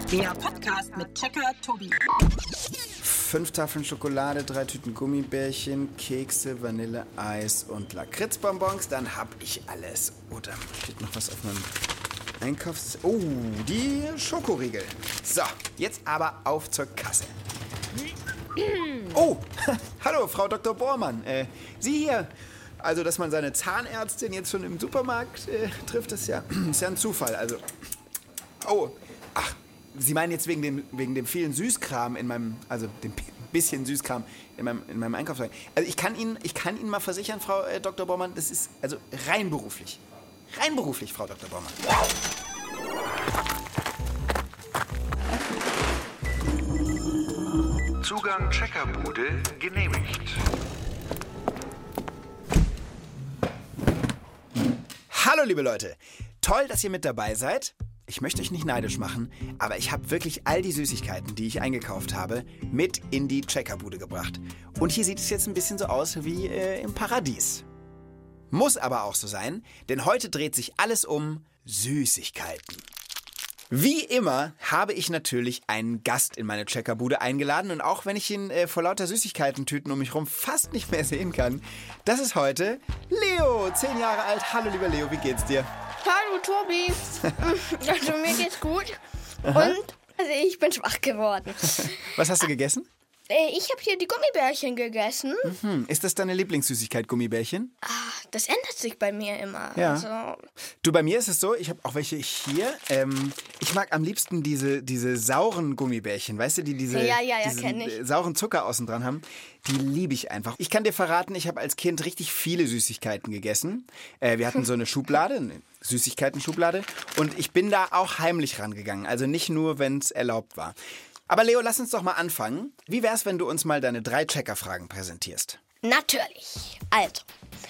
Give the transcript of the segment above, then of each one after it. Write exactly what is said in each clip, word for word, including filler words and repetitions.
Der Podcast mit Checker Tobi. Fünf Tafeln Schokolade, drei Tüten Gummibärchen, Kekse, Vanille, Eis und Lakritzbonbons. Dann hab ich alles. Oh, da steht noch was auf meinem Einkaufs... Oh, die Schokoriegel. So, jetzt aber auf zur Kasse. Oh, hallo, Frau Doktor Bormann. Äh, Sie hier. Also, dass man seine Zahnärztin jetzt schon im Supermarkt äh, trifft, ist ja, ist ja ein Zufall. Also, oh, ach, Sie meinen jetzt wegen dem, wegen dem vielen Süßkram in meinem, also dem bisschen Süßkram in meinem, in meinem Einkaufswagen. Also, ich kann Ihnen, ich kann Ihnen mal versichern, Frau äh, Doktor Bormann, das ist also rein beruflich. Rein beruflich, Frau Doktor Bormann. Zugang Checkerbude genehmigt. Hallo liebe Leute, toll, dass ihr mit dabei seid. Ich möchte euch nicht neidisch machen, aber ich habe wirklich all die Süßigkeiten, die ich eingekauft habe, mit in die Checkerbude gebracht. Und hier sieht es jetzt ein bisschen so aus wie äh, im Paradies. Muss aber auch so sein, denn heute dreht sich alles um Süßigkeiten. Wie immer habe ich natürlich einen Gast in meine Checkerbude eingeladen und auch wenn ich ihn äh, vor lauter Süßigkeiten-Tüten um mich herum fast nicht mehr sehen kann, das ist heute Leo, zehn Jahre alt. Hallo lieber Leo, wie geht's dir? Hallo Tobi, also mir geht's gut. Aha. Und also ich bin schwach geworden. Was hast du gegessen? Ich habe hier die Gummibärchen gegessen. Mhm. Ist das deine Lieblingssüßigkeit, Gummibärchen? Ah, das ändert sich bei mir immer. Ja. Also Du, bei mir ist es so, ich habe auch welche hier. Ähm, ich mag am liebsten diese, diese sauren Gummibärchen, weißt du, die diese ja, ja, ja, diesen kenn ich. sauren Zucker außen dran haben. Die liebe ich einfach. Ich kann dir verraten, ich habe als Kind richtig viele Süßigkeiten gegessen. Äh, wir hatten so eine Schublade, eine Süßigkeiten-Schublade. Und ich bin da auch heimlich rangegangen. Also nicht nur, wenn es erlaubt war. Aber Leo, lass uns doch mal anfangen. Wie wär's, wenn du uns mal deine drei Checker-Fragen präsentierst? natürlich. Also,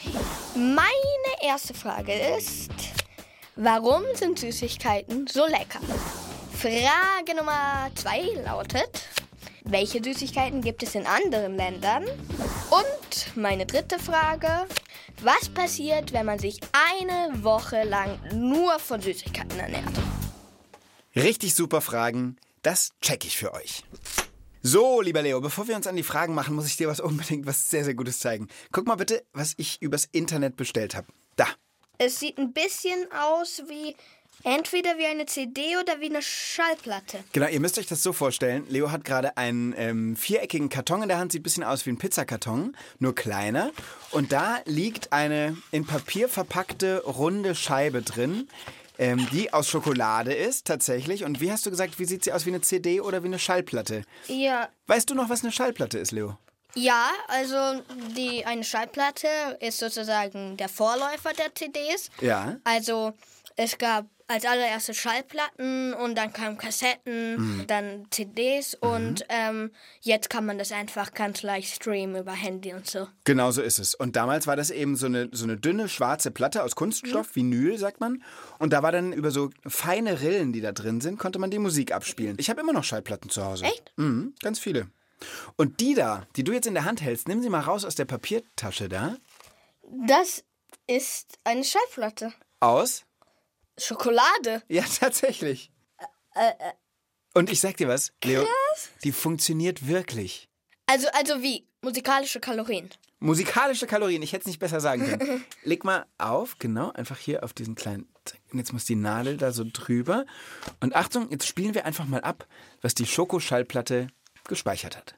meine erste Frage ist, warum sind Süßigkeiten so lecker? Frage Nummer zwei lautet, welche Süßigkeiten gibt es in anderen Ländern? Und meine dritte Frage, was passiert, wenn man sich eine Woche lang nur von Süßigkeiten ernährt? Richtig super Fragen. Das check ich für euch. So, lieber Leo, bevor wir uns an die Fragen machen, muss ich dir was unbedingt was sehr, sehr Gutes zeigen. Guck mal bitte, was ich übers Internet bestellt habe. Da. Es sieht ein bisschen aus wie entweder wie eine C D oder wie eine Schallplatte. Genau, ihr müsst euch das so vorstellen. Leo hat gerade einen ähm, viereckigen Karton in der Hand, sieht ein bisschen aus wie ein Pizzakarton, nur kleiner. Und da liegt eine in Papier verpackte runde Scheibe drin, ähm, die aus Schokolade ist tatsächlich. Und wie hast du gesagt, wie sieht sie aus, wie eine C D oder wie eine Schallplatte? Ja. Weißt du noch, was eine Schallplatte ist, Leo? Ja, also die eine Schallplatte ist sozusagen der Vorläufer der C Ds. Ja. Also es gab als allererstes Schallplatten und dann kamen Kassetten, mhm. dann C Ds mhm. und ähm, jetzt kann man das einfach ganz leicht streamen über Handy und so. Genau so ist es. Und damals war das eben so eine, so eine dünne schwarze Platte aus Kunststoff, mhm. Vinyl sagt man. Und da war dann über so feine Rillen, die da drin sind, konnte man die Musik abspielen. Ich habe immer noch Schallplatten zu Hause. Echt? Mhm, ganz viele. Und die da, die du jetzt in der Hand hältst, nimm sie mal raus aus der Papiertasche da. Das ist eine Schallplatte. Aus? Schokolade. Ja, tatsächlich. Äh, äh, Und ich sag dir was, Leo, krass. Die funktioniert wirklich. Also, also wie? Musikalische Kalorien. Musikalische Kalorien, ich hätte es nicht besser sagen können. Leg mal auf, genau, einfach hier auf diesen kleinen... Und jetzt muss die Nadel da so drüber. Und Achtung, jetzt spielen wir einfach mal ab, was die Schokoschallplatte gespeichert hat.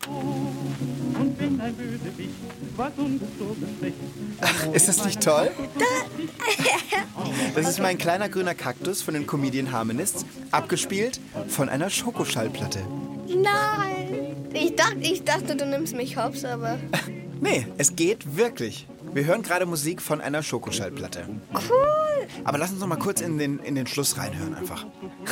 Und wenn ein Bösewicht was uns so bespricht. Ist das nicht toll? Das ist mein kleiner grüner Kaktus von den Comedian Harmonists, abgespielt von einer Schokoschallplatte. Nein! Ich dachte, ich dachte, du nimmst mich hops, aber... Nee, es geht wirklich. Wir hören gerade Musik von einer Schokoschallplatte. Cool! Aber lass uns noch mal kurz in den, in den Schluss reinhören einfach.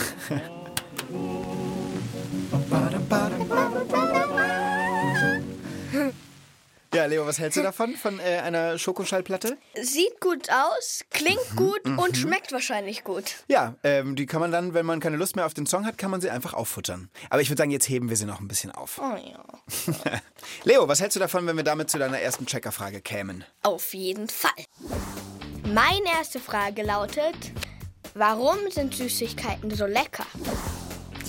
Ja, Leo, was hältst du davon, von äh, einer Schokoschallplatte? Sieht gut aus, klingt mhm, gut mhm. und schmeckt wahrscheinlich gut. Ja, ähm, die kann man dann, wenn man keine Lust mehr auf den Song hat, kann man sie einfach auffuttern. Aber ich würde sagen, jetzt heben wir sie noch ein bisschen auf. Oh ja. Leo, was hältst du davon, wenn wir damit zu deiner ersten Checkerfrage kämen? Auf jeden Fall. Meine erste Frage lautet, warum sind Süßigkeiten so lecker?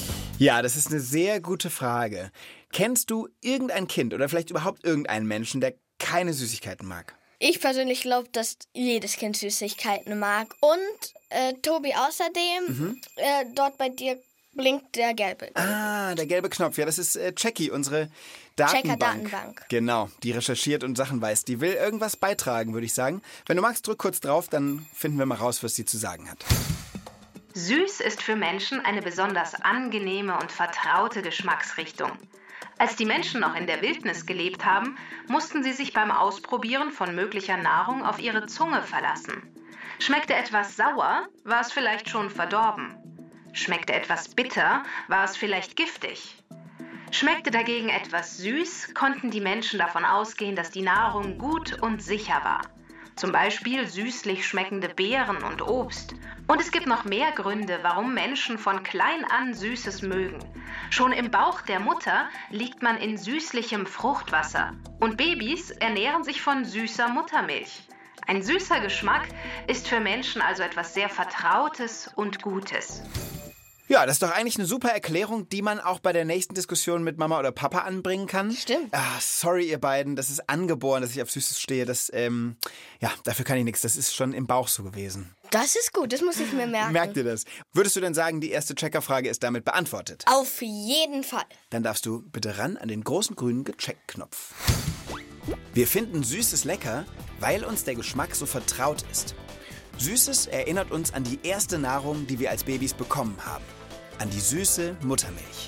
Ja, das ist eine sehr gute Frage. Kennst du irgendein Kind oder vielleicht überhaupt irgendeinen Menschen, der keine Süßigkeiten mag? Ich persönlich glaube, dass jedes Kind Süßigkeiten mag. Und äh, Tobi, außerdem, mhm. äh, dort bei dir blinkt der gelbe. Ah, der gelbe Knopf. Ja, das ist äh, Jackie, unsere Datenbank. Checker-Datenbank. Genau, die recherchiert und Sachen weiß. Die will irgendwas beitragen, würde ich sagen. Wenn du magst, drück kurz drauf, dann finden wir mal raus, was sie zu sagen hat. Süß ist für Menschen eine besonders angenehme und vertraute Geschmacksrichtung. Als die Menschen noch in der Wildnis gelebt haben, mussten sie sich beim Ausprobieren von möglicher Nahrung auf ihre Zunge verlassen. Schmeckte etwas sauer, war es vielleicht schon verdorben. Schmeckte etwas bitter, war es vielleicht giftig. Schmeckte dagegen etwas süß, konnten die Menschen davon ausgehen, dass die Nahrung gut und sicher war. Zum Beispiel süßlich schmeckende Beeren und Obst. Und es gibt noch mehr Gründe, warum Menschen von klein an Süßes mögen. Schon im Bauch der Mutter liegt man in süßlichem Fruchtwasser. Und Babys ernähren sich von süßer Muttermilch. Ein süßer Geschmack ist für Menschen also etwas sehr Vertrautes und Gutes. Ja, das ist doch eigentlich eine super Erklärung, die man auch bei der nächsten Diskussion mit Mama oder Papa anbringen kann. Stimmt. Ah, sorry, ihr beiden, das ist angeboren, dass ich auf Süßes stehe. Das, ähm, ja, dafür kann ich nichts. Das ist schon im Bauch so gewesen. Das ist gut, das muss ich mir merken. Merkt ihr das? Würdest du denn sagen, die erste Checkerfrage ist damit beantwortet? Auf jeden Fall. Dann darfst du bitte ran an den großen grünen Gecheckt-Knopf. Wir finden Süßes lecker, weil uns der Geschmack so vertraut ist. Süßes erinnert uns an die erste Nahrung, die wir als Babys bekommen haben. An die süße Muttermilch.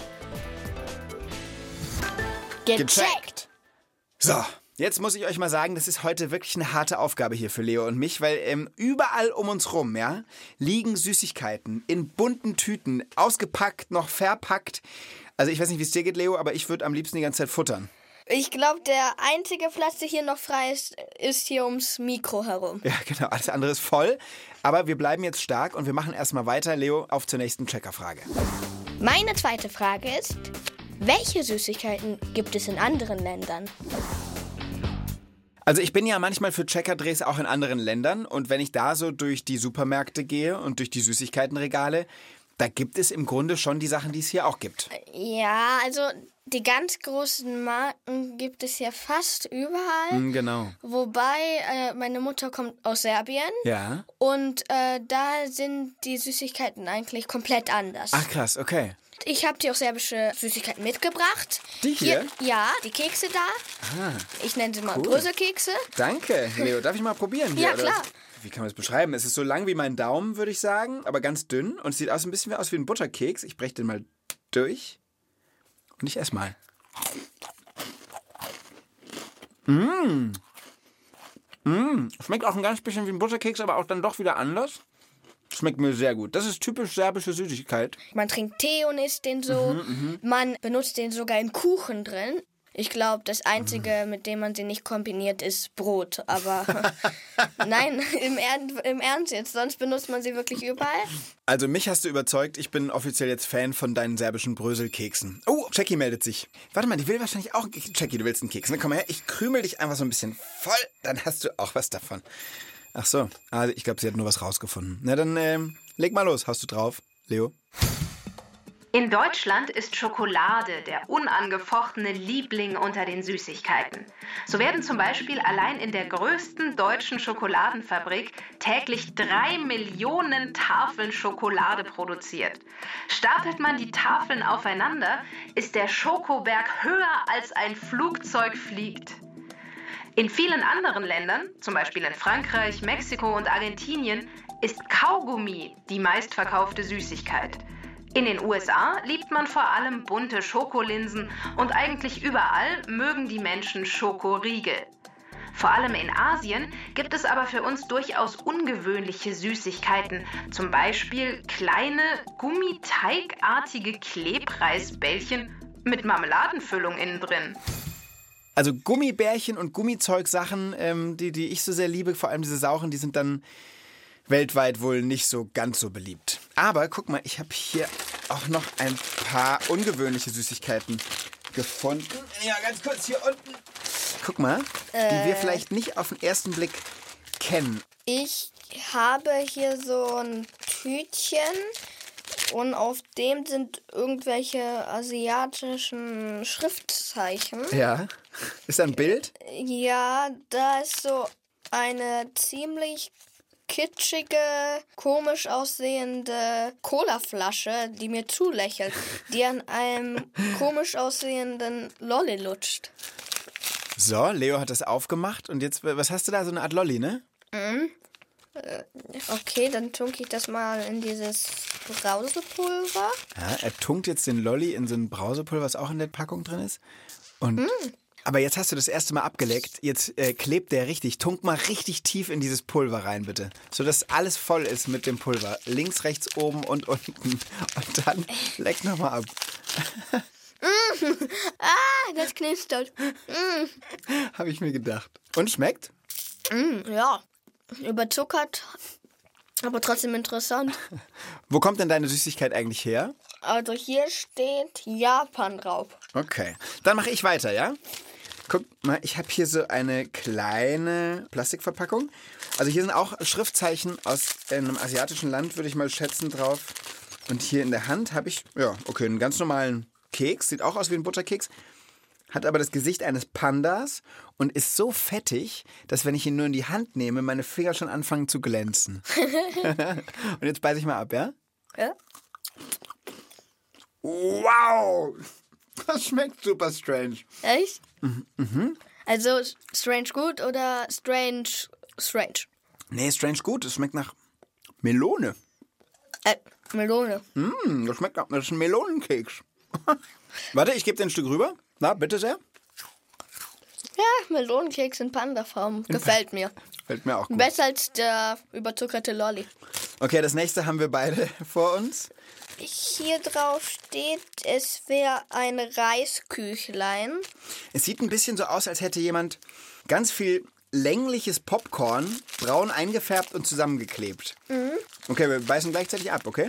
Gecheckt. So, jetzt muss ich euch mal sagen, das ist heute wirklich eine harte Aufgabe hier für Leo und mich, weil ähm, überall um uns rum, ja, liegen Süßigkeiten in bunten Tüten, ausgepackt, noch verpackt. Also ich weiß nicht, wie es dir geht, Leo, aber ich würde am liebsten die ganze Zeit futtern. Ich glaube, der einzige Platz, der hier noch frei ist, ist hier ums Mikro herum. Ja, genau. Alles andere ist voll. Aber wir bleiben jetzt stark und wir machen erstmal weiter. Leo, auf zur nächsten Checkerfrage. Meine zweite Frage ist, welche Süßigkeiten gibt es in anderen Ländern? Also ich bin ja manchmal für Checkerdrehs auch in anderen Ländern. Und wenn ich da so durch die Supermärkte gehe und durch die Süßigkeitenregale, da gibt es im Grunde schon die Sachen, die es hier auch gibt. Ja, also die ganz großen Marken gibt es ja fast überall. Mm, genau. Wobei, äh, meine Mutter kommt aus Serbien. Ja. Und äh, da sind die Süßigkeiten eigentlich komplett anders. Ach krass, okay. Ich habe dir auch serbische Süßigkeiten mitgebracht. Die hier? hier ja, die Kekse da. Ah, ich nenne sie mal cool. Bröselkekse. Danke, Leo. Darf ich mal probieren hier? Ja, klar. Oder? Wie kann man das beschreiben? Es ist so lang wie mein Daumen, würde ich sagen, aber ganz dünn. Und es sieht aus ein bisschen aus wie ein Butterkeks. Ich breche den mal durch. Und ich esse mal. Mmh. Mmh. Schmeckt auch ein ganz bisschen wie ein Butterkeks, aber auch dann doch wieder anders. Schmeckt mir sehr gut. Das ist typisch serbische Süßigkeit. Man trinkt Tee und isst den so. Mhm, man benutzt den sogar in Kuchen drin. Ich glaube, das Einzige, mhm. mit dem man sie nicht kombiniert, ist Brot. Aber nein, im, er- im Ernst jetzt. Sonst benutzt man sie wirklich überall. Also mich hast du überzeugt. Ich bin offiziell jetzt Fan von deinen serbischen Bröselkeksen. Oh, Jackie meldet sich. Warte mal, die will wahrscheinlich auch... Jackie, du willst einen Keks. Na, komm mal her, ich krümel dich einfach so ein bisschen voll. Dann hast du auch was davon. Ach so, also ich glaube, sie hat nur was rausgefunden. Na dann, ähm, leg mal los. Hast du drauf, Leo? In Deutschland ist Schokolade der unangefochtene Liebling unter den Süßigkeiten. So werden zum Beispiel allein in der größten deutschen Schokoladenfabrik täglich drei Millionen Tafeln Schokolade produziert. Stapelt man die Tafeln aufeinander, ist der Schokoberg höher als ein Flugzeug fliegt. In vielen anderen Ländern, zum Beispiel in Frankreich, Mexiko und Argentinien, ist Kaugummi die meistverkaufte Süßigkeit. In den U S A liebt man vor allem bunte Schokolinsen und eigentlich überall mögen die Menschen Schokoriegel. Vor allem in Asien gibt es aber für uns durchaus ungewöhnliche Süßigkeiten, zum Beispiel kleine, gummiteigartige Klebreisbällchen mit Marmeladenfüllung innen drin. Also Gummibärchen und Gummizeugsachen, ähm, die, die ich so sehr liebe, vor allem diese sauren, die sind dann weltweit wohl nicht so ganz so beliebt. Aber guck mal, ich habe hier auch noch ein paar ungewöhnliche Süßigkeiten gefunden. Ja, ganz kurz hier unten. Guck mal, äh, die wir vielleicht nicht auf den ersten Blick kennen. Ich habe hier so ein Tütchen. Und auf dem sind irgendwelche asiatischen Schriftzeichen. Ja. Ist da ein Bild? Ja, da ist so eine ziemlich kitschige, komisch aussehende Colaflasche, die mir zulächelt, die an einem komisch aussehenden Lolli lutscht. So, Leo hat das aufgemacht und jetzt, was hast du da? So eine Art Lolli, ne? Mhm. Okay, dann tunke ich das mal in dieses Brausepulver. Ja, er tunkt jetzt den Lolli in so ein Brausepulver, was auch in der Packung drin ist. Und, mm. Aber jetzt hast du das erste Mal abgeleckt. Jetzt äh, klebt der richtig. Tunk mal richtig tief in dieses Pulver rein, bitte. Sodass alles voll ist mit dem Pulver. Links, rechts, oben und unten. Und dann leck nochmal ab. Mm. Ah, das knistert. Mm. Habe ich mir gedacht. Und schmeckt? Mm, ja. Überzuckert, aber trotzdem interessant. Wo kommt denn deine Süßigkeit eigentlich her? Also hier steht Japan drauf. Okay, dann mache ich weiter, ja? Guck mal, ich habe hier so eine kleine Plastikverpackung. Also hier sind auch Schriftzeichen aus einem asiatischen Land, würde ich mal schätzen, drauf. Und hier in der Hand habe ich, ja, okay, einen ganz normalen Keks. Sieht auch aus wie ein Butterkeks. Hat aber das Gesicht eines Pandas und ist so fettig, dass wenn ich ihn nur in die Hand nehme, meine Finger schon anfangen zu glänzen. Und jetzt beiße ich mal ab, ja? Ja. Wow! Das schmeckt super strange. Echt? Mhm. Also strange gut oder strange strange? Nee, strange gut. Es schmeckt nach Melone. Äh, Melone. Mm, das schmeckt nach, das ist ein Melonenkeks. Warte, ich gebe dir ein Stück rüber. Na, bitte sehr. Ja, Melonenkeks in Panda-Form. Gefällt mir. Fällt mir auch gut. Besser als der überzuckerte Lolli. Okay, das nächste haben wir beide vor uns. Hier drauf steht, es wäre ein Reisküchlein. Es sieht ein bisschen so aus, als hätte jemand ganz viel längliches Popcorn braun eingefärbt und zusammengeklebt. Mhm. Okay, wir beißen gleichzeitig ab, okay?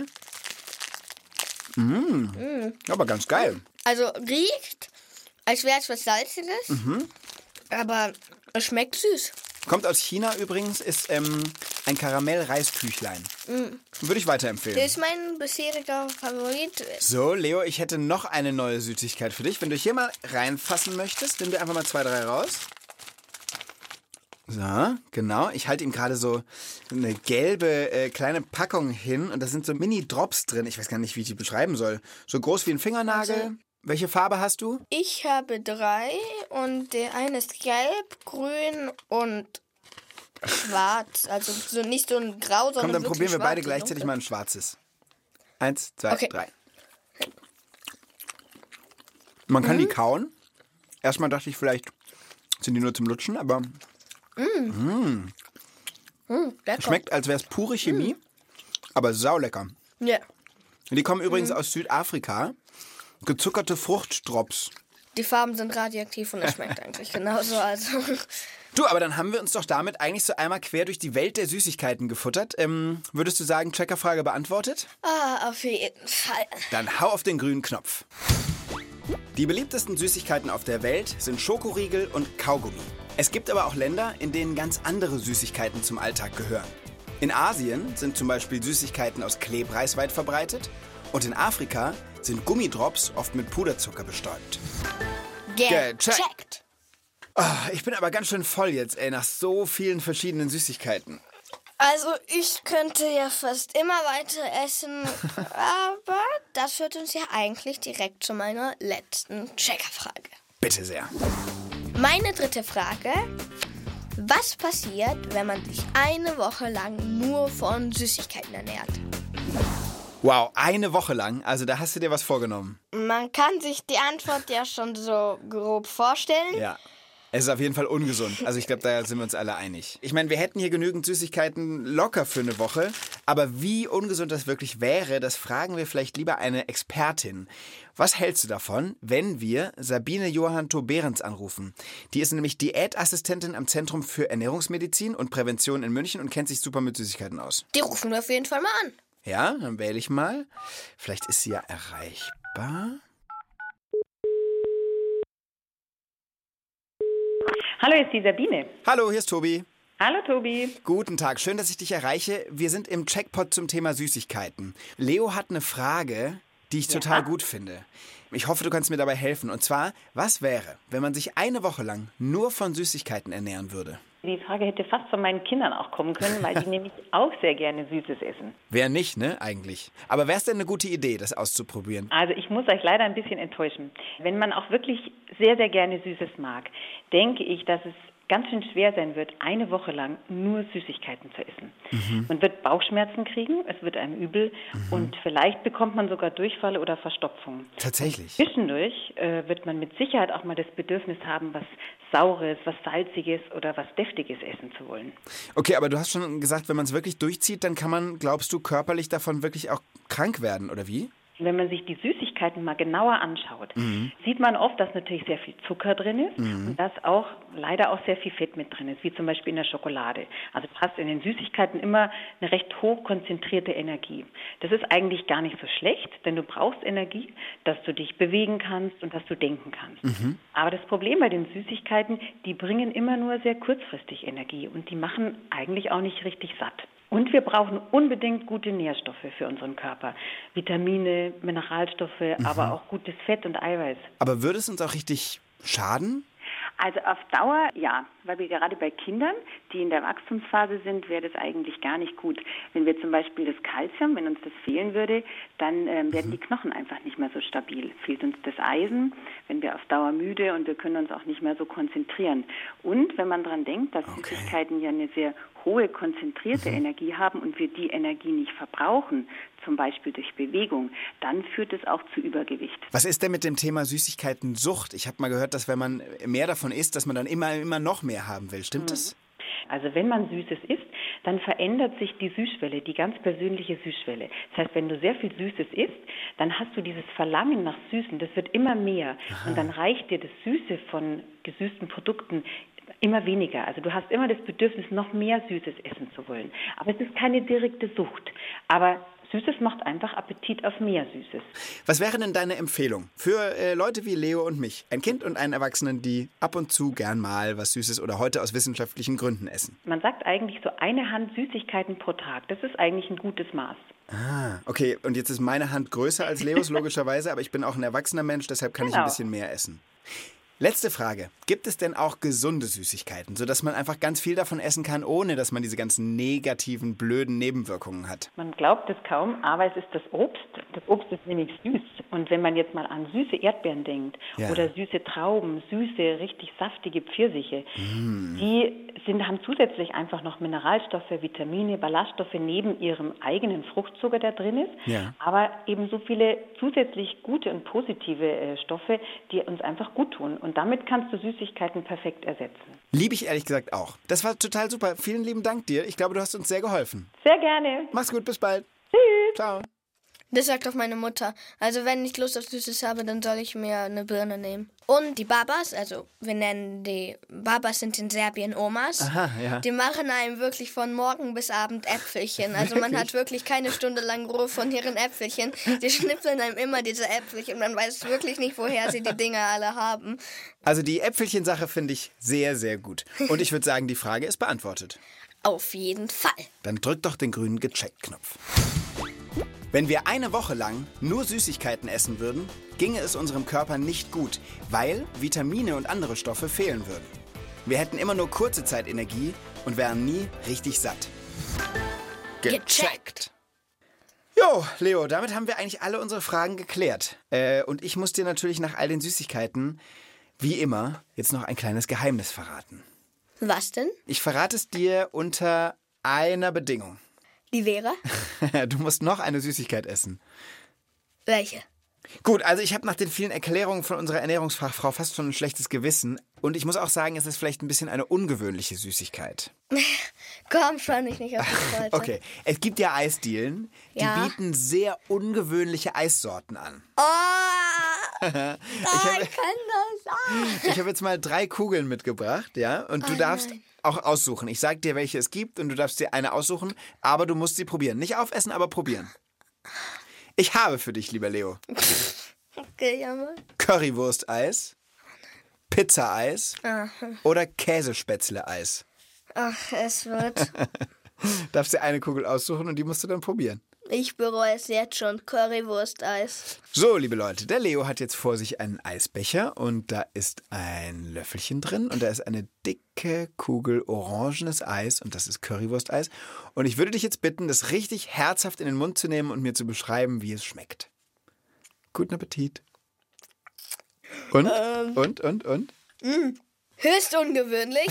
Mm. Mhm. Aber ganz geil. Also riecht, als wäre es was Salziges, mhm. aber es schmeckt süß. Kommt aus China übrigens, ist ähm, ein Karamell-Reisküchlein. Mhm. Würde ich weiterempfehlen. Das ist mein bisheriger Favorit. So, Leo, ich hätte noch eine neue Süßigkeit für dich. Wenn du hier mal reinfassen möchtest, nimm dir einfach mal zwei, drei raus. So, genau. Ich halte ihm gerade so eine gelbe äh, kleine Packung hin und da sind so Mini-Drops drin. Ich weiß gar nicht, wie ich die beschreiben soll. So groß wie ein Fingernagel. Also, welche Farbe hast du? Ich habe drei und der eine ist gelb, grün und schwarz. Also so nicht so ein grau, sondern Komm, dann probieren wir beide gleichzeitig dunkel. mal ein schwarzes. Eins, zwei, okay. drei. Man kann mhm. die kauen. Erstmal dachte ich, vielleicht sind die nur zum Lutschen, aber mm. Mm. Mm, schmeckt, als wäre es pure Chemie, mm. aber saulecker. Ja. Yeah. Die kommen übrigens mm. aus Südafrika. Gezuckerte Fruchtdrops. Die Farben sind radioaktiv und es schmeckt eigentlich genauso. Also. Du, aber dann haben wir uns doch damit eigentlich so einmal quer durch die Welt der Süßigkeiten gefuttert. Ähm, würdest du sagen, Checkerfrage beantwortet? Ah, auf jeden Fall. Dann hau auf den grünen Knopf. Die beliebtesten Süßigkeiten auf der Welt sind Schokoriegel und Kaugummi. Es gibt aber auch Länder, in denen ganz andere Süßigkeiten zum Alltag gehören. In Asien sind zum Beispiel Süßigkeiten aus Klebreis weit verbreitet und in Afrika sind Gummidrops oft mit Puderzucker bestäubt. Gecheckt. Oh, ich bin aber ganz schön voll jetzt, ey, nach so vielen verschiedenen Süßigkeiten. Also ich könnte ja fast immer weiter essen, aber das führt uns ja eigentlich direkt zu meiner letzten Checkerfrage. Bitte sehr. Meine dritte Frage: Was passiert, wenn man sich eine Woche lang nur von Süßigkeiten ernährt? Wow, eine Woche lang? Also da hast du dir was vorgenommen. Man kann sich die Antwort ja schon so grob vorstellen. Ja. Es ist auf jeden Fall ungesund. Also ich glaube, da sind wir uns alle einig. Ich meine, wir hätten hier genügend Süßigkeiten locker für eine Woche. Aber wie ungesund das wirklich wäre, das fragen wir vielleicht lieber eine Expertin. Was hältst du davon, wenn wir Sabine Johannto-Behrens anrufen? Die ist nämlich Diätassistentin am Zentrum für Ernährungsmedizin und Prävention in München und kennt sich super mit Süßigkeiten aus. Die rufen wir auf jeden Fall mal an. Ja, dann wähle ich mal. Vielleicht ist sie ja erreichbar. Hallo, hier ist die Sabine. Hallo, hier ist Tobi. Hallo Tobi. Guten Tag, schön, dass ich dich erreiche. Wir sind im Checkpot zum Thema Süßigkeiten. Leo hat eine Frage, die ich ja. total gut finde. Ich hoffe, du kannst mir dabei helfen. Und zwar, was wäre, wenn man sich eine Woche lang nur von Süßigkeiten ernähren würde? Die Frage hätte fast von meinen Kindern auch kommen können, weil die nämlich auch sehr gerne Süßes essen. Wer nicht, ne, eigentlich. Aber wäre es denn eine gute Idee, das auszuprobieren? Also ich muss euch leider ein bisschen enttäuschen. Wenn man auch wirklich sehr, sehr gerne Süßes mag, denke ich, dass es ganz schön schwer sein wird, eine Woche lang nur Süßigkeiten zu essen. Mhm. Man wird Bauchschmerzen kriegen, es wird einem übel mhm. und vielleicht bekommt man sogar Durchfall oder Verstopfung. Tatsächlich? Zwischendurch äh, wird man mit Sicherheit auch mal das Bedürfnis haben, was Saures, was Salziges oder was Deftiges essen zu wollen. Okay, aber du hast schon gesagt, wenn man es wirklich durchzieht, dann kann man, glaubst du, körperlich davon wirklich auch krank werden, oder wie? Wenn man sich die Süßigkeiten mal genauer anschaut, mhm. sieht man oft, dass natürlich sehr viel Zucker drin ist mhm. und dass auch leider auch sehr viel Fett mit drin ist, wie zum Beispiel in der Schokolade. Also du hast in den Süßigkeiten immer eine recht hoch konzentrierte Energie. Das ist eigentlich gar nicht so schlecht, denn du brauchst Energie, dass du dich bewegen kannst und dass du denken kannst. Mhm. Aber das Problem bei den Süßigkeiten, die bringen immer nur sehr kurzfristig Energie und die machen eigentlich auch nicht richtig satt. Und wir brauchen unbedingt gute Nährstoffe für unseren Körper. Vitamine, Mineralstoffe, mhm. aber auch gutes Fett und Eiweiß. Aber würde es uns auch richtig schaden? Also auf Dauer ja, weil wir gerade bei Kindern, die in der Wachstumsphase sind, wäre das eigentlich gar nicht gut. Wenn wir zum Beispiel das Kalzium, wenn uns das fehlen würde, dann ähm, werden mhm. die Knochen einfach nicht mehr so stabil. Fehlt uns das Eisen, wenn wir auf Dauer müde und wir können uns auch nicht mehr so konzentrieren. Und wenn man daran denkt, dass okay. Süßigkeiten ja eine sehr hohe konzentrierte mhm. Energie haben und wir die Energie nicht verbrauchen, zum Beispiel durch Bewegung, dann führt es auch zu Übergewicht. Was ist denn mit dem Thema Süßigkeiten-Sucht? Ich habe mal gehört, dass wenn man mehr davon isst, dass man dann immer, immer noch mehr haben will. Stimmt mhm. das? Also wenn man Süßes isst, dann verändert sich die Süßschwelle, die ganz persönliche Süßschwelle. Das heißt, wenn du sehr viel Süßes isst, dann hast du dieses Verlangen nach Süßen, das wird immer mehr. Aha. Und dann reicht dir das Süße von gesüßten Produkten immer weniger. Also du hast immer das Bedürfnis, noch mehr Süßes essen zu wollen. Aber es ist keine direkte Sucht. Aber Süßes macht einfach Appetit auf mehr Süßes. Was wäre denn deine Empfehlung für äh, Leute wie Leo und mich? Ein Kind und einen Erwachsenen, die ab und zu gern mal was Süßes oder heute aus wissenschaftlichen Gründen essen. Man sagt eigentlich so eine Hand Süßigkeiten pro Tag. Das ist eigentlich ein gutes Maß. Ah, okay. Und jetzt ist meine Hand größer als Leos, logischerweise. Aber ich bin auch ein erwachsener Mensch, deshalb kann genau. ich ein bisschen mehr essen. Letzte Frage. Gibt es denn auch gesunde Süßigkeiten, sodass man einfach ganz viel davon essen kann, ohne dass man diese ganzen negativen, blöden Nebenwirkungen hat? Man glaubt es kaum, aber es ist das Obst. Das Obst ist nämlich süß. Und wenn man jetzt mal an süße Erdbeeren denkt ja. oder süße Trauben, süße, richtig saftige Pfirsiche, mm. die sind, haben zusätzlich einfach noch Mineralstoffe, Vitamine, Ballaststoffe neben ihrem eigenen Fruchtzucker, der drin ist, ja. aber eben so viele zusätzlich gute und positive äh, Stoffe, die uns einfach gut tun. Und damit kannst du Süßigkeiten perfekt ersetzen. Liebe ich ehrlich gesagt auch. Das war total super. Vielen lieben Dank dir. Ich glaube, du hast uns sehr geholfen. Sehr gerne. Mach's gut, bis bald. Tschüss. Ciao. Das sagt auch meine Mutter. Also wenn ich Lust auf Süßes habe, dann soll ich mir eine Birne nehmen. Und die Babas, also wir nennen die Babas sind in Serbien Omas. Aha, ja. Die machen einem wirklich von morgen bis Abend Äpfelchen. Also man hat wirklich keine Stunde lang Ruhe von ihren Äpfelchen. Die schnipseln einem immer diese Äpfelchen und man weiß wirklich nicht, woher sie die Dinger alle haben. Also die Äpfelchen-Sache finde ich sehr, sehr gut. Und ich würde sagen, die Frage ist beantwortet. Auf jeden Fall. Dann drück doch den grünen Gecheckt-Knopf. Wenn wir eine Woche lang nur Süßigkeiten essen würden, ginge es unserem Körper nicht gut, weil Vitamine und andere Stoffe fehlen würden. Wir hätten immer nur kurze Zeit Energie und wären nie richtig satt. Gecheckt! Jo, Leo, damit haben wir eigentlich alle unsere Fragen geklärt. Äh, und ich muss dir natürlich nach all den Süßigkeiten, wie immer, jetzt noch ein kleines Geheimnis verraten. Was denn? Ich verrate es dir unter einer Bedingung. Die wäre? Du musst noch eine Süßigkeit essen. Welche? Gut, also ich habe nach den vielen Erklärungen von unserer Ernährungsfachfrau fast schon ein schlechtes Gewissen. Und ich muss auch sagen, es ist vielleicht ein bisschen eine ungewöhnliche Süßigkeit. Komm schon, ich nicht auf die Folter. Okay, es gibt ja Eisdielen, die ja. bieten sehr ungewöhnliche Eissorten an. Oh, ich habe, ich kann das auch. Ich habe jetzt mal drei Kugeln mitgebracht, ja, und du oh, darfst nein. auch aussuchen. Ich sag dir, welche es gibt und du darfst dir eine aussuchen, aber du musst sie probieren. Nicht aufessen, aber probieren. Ich habe für dich, lieber Leo. Okay, ja mal. Currywurst-Eis, Pizza-Eis Aha. oder Käsespätzle-Eis. Ach, es wird. Darfst dir eine Kugel aussuchen und die musst du dann probieren. Ich bereue es jetzt schon. Currywurst-Eis. So, liebe Leute, der Leo hat jetzt vor sich einen Eisbecher und da ist ein Löffelchen drin und da ist eine dicke Kugel orangenes Eis und das ist Currywurst-Eis. Und ich würde dich jetzt bitten, das richtig herzhaft in den Mund zu nehmen und mir zu beschreiben, wie es schmeckt. Guten Appetit. Und? Ähm. Und, und, und? Mh. Höchst ungewöhnlich.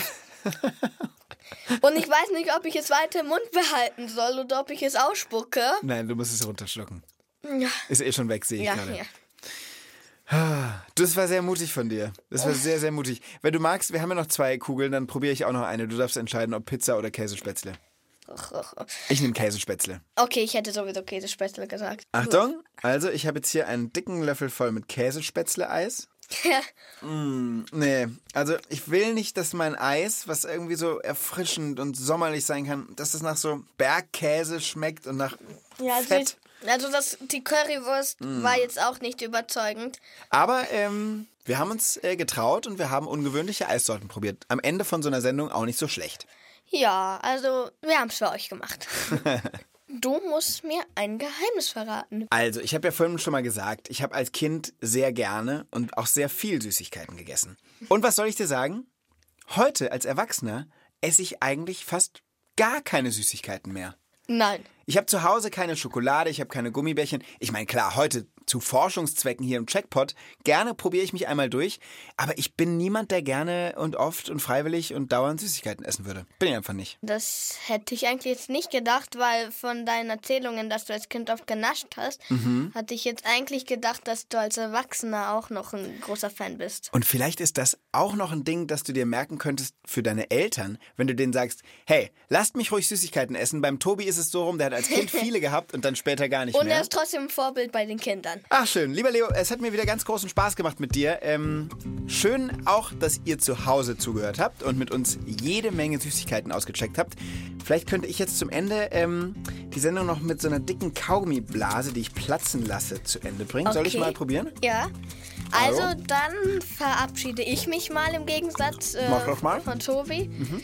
Und ich weiß nicht, ob ich es weiter im Mund behalten soll oder ob ich es ausspucke. Nein, du musst es runterschlucken. Ja. Ist eh schon weg, sehe ich ja, gerade. Ja. Das war sehr mutig von dir. Das war sehr, sehr mutig. Wenn du magst, wir haben ja noch zwei Kugeln, dann probiere ich auch noch eine. Du darfst entscheiden, ob Pizza oder Käsespätzle. Ich nehme Käsespätzle. Okay, ich hätte sowieso Käsespätzle gesagt. Achtung, also ich habe jetzt hier einen dicken Löffel voll mit Käsespätzle-Eis. Ja. Mm, nee, also ich will nicht, dass mein Eis, was irgendwie so erfrischend und sommerlich sein kann, dass es nach so Bergkäse schmeckt und nach ja, also Fett. Ich, also das, die Currywurst mm. war jetzt auch nicht überzeugend. Aber ähm, wir haben uns äh, getraut und wir haben ungewöhnliche Eissorten probiert. Am Ende von so einer Sendung auch nicht so schlecht. Ja, also wir haben es für euch gemacht. Du musst mir ein Geheimnis verraten. Also, ich habe ja vorhin schon mal gesagt, ich habe als Kind sehr gerne und auch sehr viel Süßigkeiten gegessen. Und was soll ich dir sagen? Heute als Erwachsener esse ich eigentlich fast gar keine Süßigkeiten mehr. Nein. Ich habe zu Hause keine Schokolade, ich habe keine Gummibärchen. Ich meine, klar, heute zu Forschungszwecken hier im Checkpot, gerne probiere ich mich einmal durch, aber ich bin niemand, der gerne und oft und freiwillig und dauernd Süßigkeiten essen würde. Bin ich einfach nicht. Das hätte ich eigentlich jetzt nicht gedacht, weil von deinen Erzählungen, dass du als Kind oft genascht hast, mhm. hatte ich jetzt eigentlich gedacht, dass du als Erwachsener auch noch ein großer Fan bist. Und vielleicht ist das auch noch ein Ding, das du dir merken könntest für deine Eltern, wenn du denen sagst, hey, lasst mich ruhig Süßigkeiten essen. Beim Tobi ist es so rum, der hat als Kind viele gehabt und dann später gar nicht und mehr. Und er ist trotzdem ein Vorbild bei den Kindern. Ach schön, lieber Leo, es hat mir wieder ganz großen Spaß gemacht mit dir. Ähm, schön auch, dass ihr zu Hause zugehört habt und mit uns jede Menge Süßigkeiten ausgecheckt habt. Vielleicht könnte ich jetzt zum Ende ähm, die Sendung noch mit so einer dicken Kaugummiblase, die ich platzen lasse, zu Ende bringen. Okay. Soll ich mal probieren? Ja. Also Hallo? Dann verabschiede ich mich mal im Gegensatz äh, Mach doch mal. von Tobi. Mhm.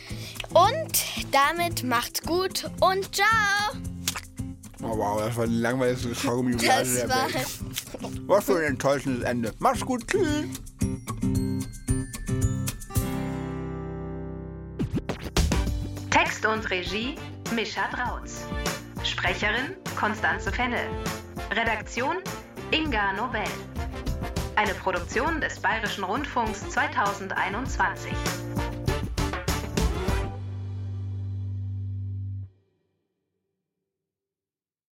Und damit macht's gut und ciao! Oh wow, das war die langweiligste Kaugummiblase der Welt. Was für ein enttäuschendes Ende. Mach's gut, tschüss. Text und Regie Mischa Drautz. Sprecherin Konstanze Fennel. Redaktion Inga Nobel. Eine Produktion des Bayerischen Rundfunks zweitausendeinundzwanzig.